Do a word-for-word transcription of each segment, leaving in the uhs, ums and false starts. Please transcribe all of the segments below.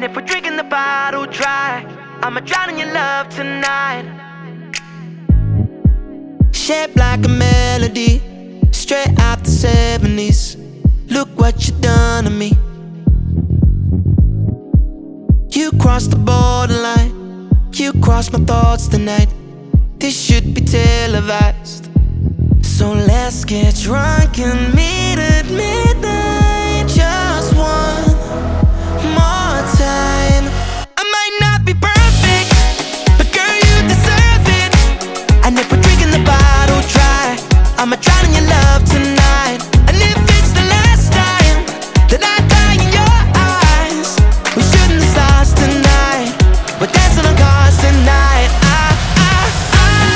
And if we're drinking the bottle dry, I'ma drown in your love tonight. Shaped like a melody, straight out the seventies. Look what you done to me. You crossed the borderline, you crossed my thoughts tonight. This should be televised. So let's get drunk and meet at midnight. Just one more time. I might not be perfect, but girl, you deserve it. And if we're drinking the bottle dry, I'ma drown in your love tonight. And if it's the last time that I die in your eyes, we're shooting the stars tonight. We're dancing on cars tonight. I, I, I.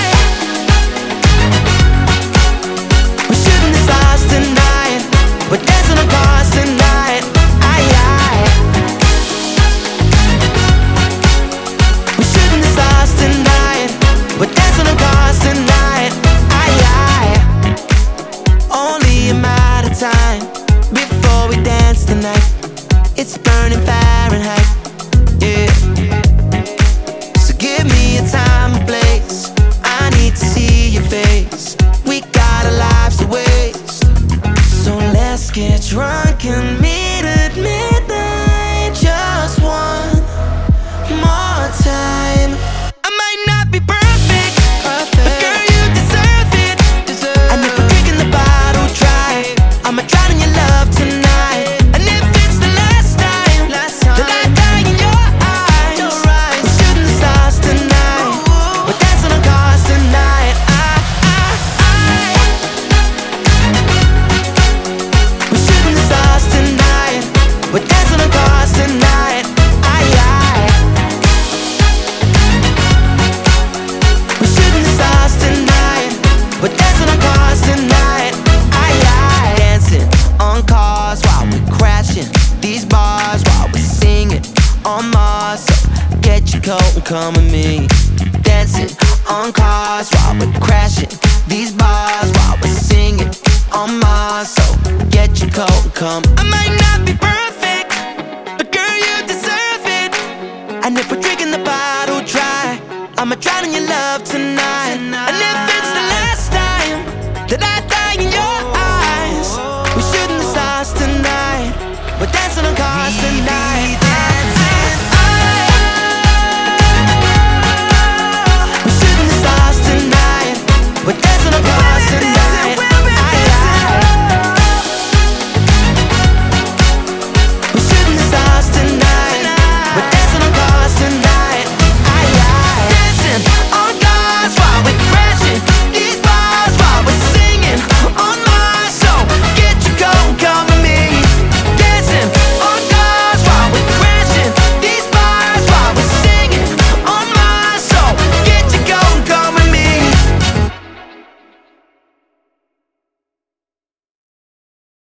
We're shooting the stars tonight. We're dancing on cars tonight. I, I. We're shooting the stars tonight. We're dancing on cars tonight. I, I. Only a matter of time before we dance tonight. It's burning Fahrenheit, yeah. So give me a time and place. I need to see your face. We got our lives to waste. So let's get drunk and meet at midnight. Just one more time. I might not be perfect, but girl, you deserve it. And if we're drinking the bottle dry, I'ma drown in your love tonight. And if it's the last time that I die in your eyes, we're shooting the stars tonight. We're dancing on cars tonight. I, I, I. We're shooting the stars tonight. We're dancing on cars tonight. I, I. We're shooting the stars tonight. We're dancing on cars tonight. I, I. Dancing on cars while we're crashing these bars while we're singing on Mars. So get your coat and come with me. Dancing on cars while we're crashing these bars while we're singing on Mars. So get your coat and come. I might not be perfect, but girl, you deserve it. And if we're drinking the bottle dry, I'ma drown in your love tonight. And if it's the last time that I die in your